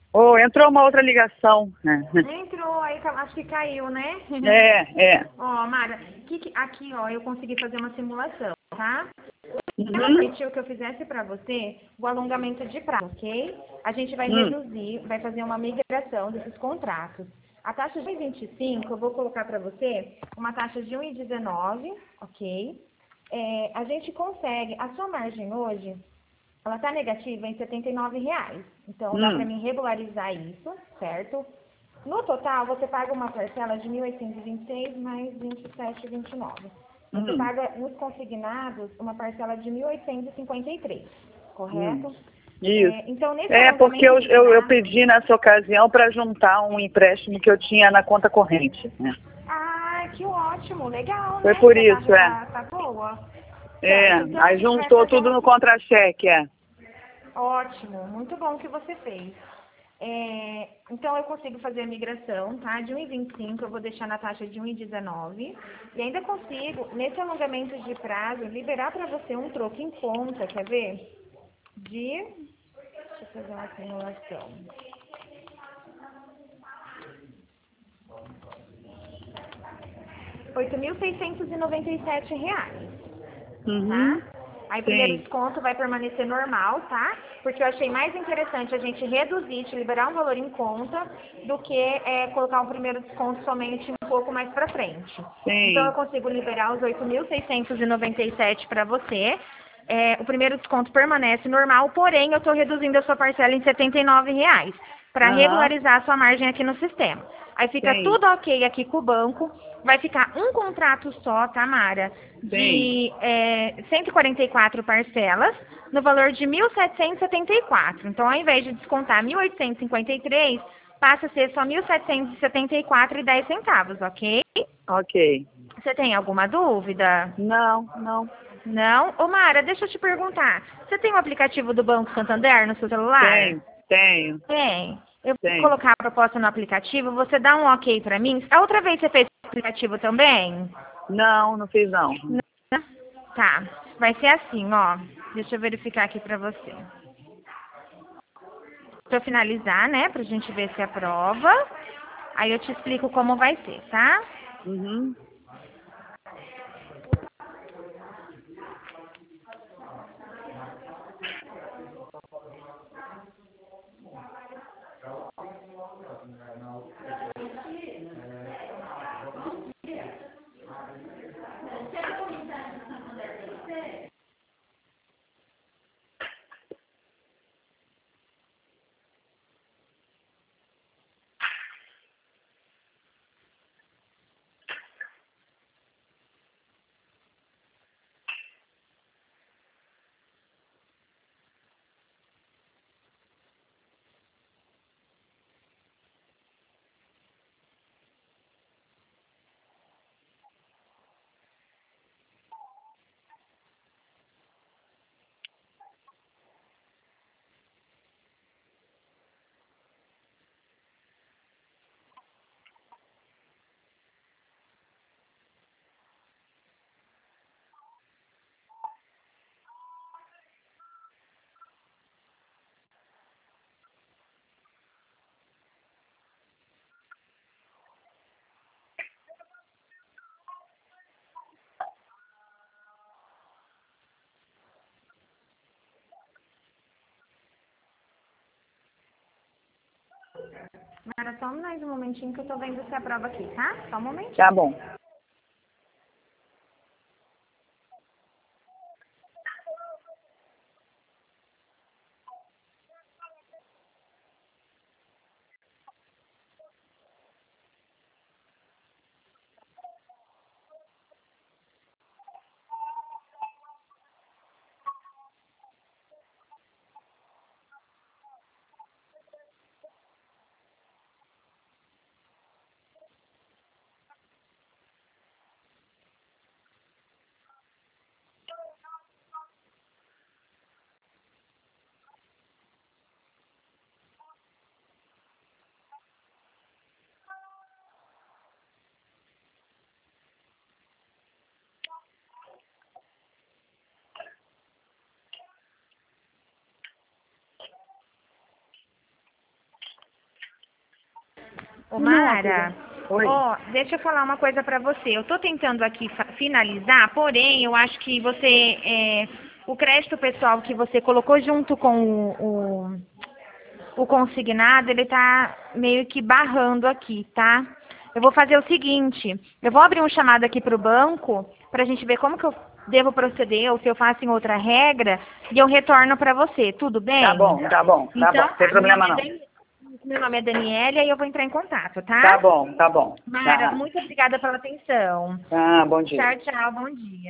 Oh, entrou uma outra ligação. Entrou, aí acho que caiu, né? É. Ó, Mara, aqui, ó, eu consegui fazer uma simulação, tá? Ela Uhum. permitiu que eu fizesse para você o alongamento de prazo, ok? A gente vai reduzir, vai fazer uma migração desses contratos. A taxa de 1,25, eu vou colocar para você uma taxa de 1,19, ok? A gente consegue, a sua margem hoje, ela está negativa em R$ 79. Então, dá para mim regularizar isso, certo? No total, você paga uma parcela de 1.826 mais 27,29. Você paga nos consignados uma parcela de 1.853, correto? Isso. Então, nesse Porque alongamento de eu prazo... pedi nessa ocasião para juntar um empréstimo que eu tinha na conta corrente, né? Ah, que ótimo, legal, Foi né? por Que a isso, taxa tá boa. Certo, então a Aí gente vai juntou fazer tudo uma... no contra-cheque, Ótimo, muito bom que você fez. Então, eu consigo fazer a migração, tá? De 1,25 eu vou deixar na taxa de 1,19. E ainda consigo, nesse alongamento de prazo, liberar para você um troco em conta, quer ver? Deixa eu fazer uma simulação. R$ 8.697, tá? Aí o primeiro Sim. desconto vai permanecer normal, tá? Porque eu achei mais interessante a gente reduzir, te liberar um valor em conta, do que colocar um primeiro desconto somente um pouco mais para frente. Então eu Sim. consigo liberar os 8.697 para você. O primeiro desconto permanece normal, porém eu estou reduzindo a sua parcela em R$ 79 para Aham. regularizar a sua margem aqui no sistema. Aí fica Sim. tudo ok aqui com o banco. Vai ficar um contrato só, tá, Mara? Sim. De 144 parcelas, no valor de 1.774. Então, ao invés de descontar 1.853, passa a ser só 1.774,10, ok? Ok. Você tem alguma dúvida? Não. Não? Ô, Mara, deixa eu te perguntar. Você tem o aplicativo do Banco Santander no seu celular? Tenho. Tem. Eu vou Tenho. colocar a proposta no aplicativo, você dá um ok pra mim. A outra vez você fez o aplicativo também? Não fiz não. Não. Tá. Vai ser assim, ó. Deixa eu verificar aqui pra você. Pra eu finalizar, né? Pra gente ver se aprova. Aí eu te explico como vai ser, tá? Uhum. Mara, só mais um momentinho que eu tô vendo se aprova aqui, tá? Só um Tá momentinho. bom. Ô, Mara, Oi. ó, deixa eu falar uma coisa pra você. Eu tô tentando aqui finalizar, porém, eu acho que você, o crédito pessoal que você colocou junto com o consignado, ele tá meio que barrando aqui, tá? Eu vou fazer o seguinte, eu vou abrir um chamado aqui pro banco pra gente ver como que eu devo proceder ou se eu faço em outra regra e eu retorno pra você, tudo bem? Tá bom, tá bom, tá Então, bom. Não tem problema não. Meu nome é Daniela e eu vou entrar em contato, tá? Tá bom, tá bom. Mara, Tá. muito obrigada pela atenção. Ah, bom dia. Tchau, tchau, bom dia.